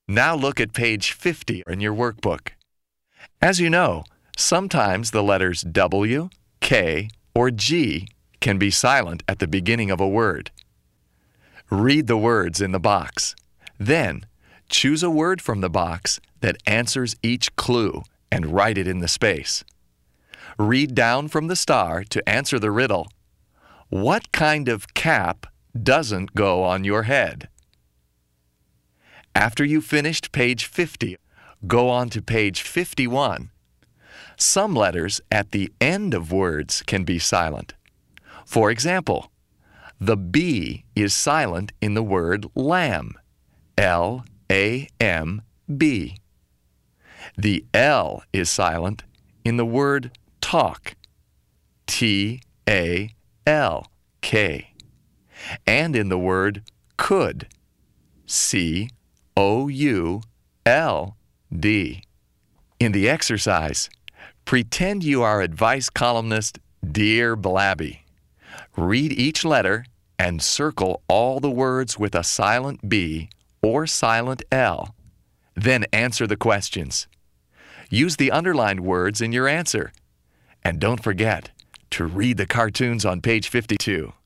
Now look at page 50 in your workbook. As you know, sometimes the letters W, K, or G can be silent at the beginning of a word. Read the words in the box. Then, choose a word from the box that answers each clue and write it in the space. Read down from the star to answer the riddle. What kind of cap doesn't go on your head? After you've finished page 50, go on to page 51. Some letters at the end of words can be silent. For example, the B is silent in the word lamb, L-A-M-B. The L is silent in the word talk, T-A-L-K, and in the word could, C-O-U-L-D. In the exercise, pretend you are advice columnist Dear Blabby. Read each letter and circle all the words with a silent B or silent L. Then answer the questions. Use the underlined words in your answer. And don't forget to read the cartoons on page 52.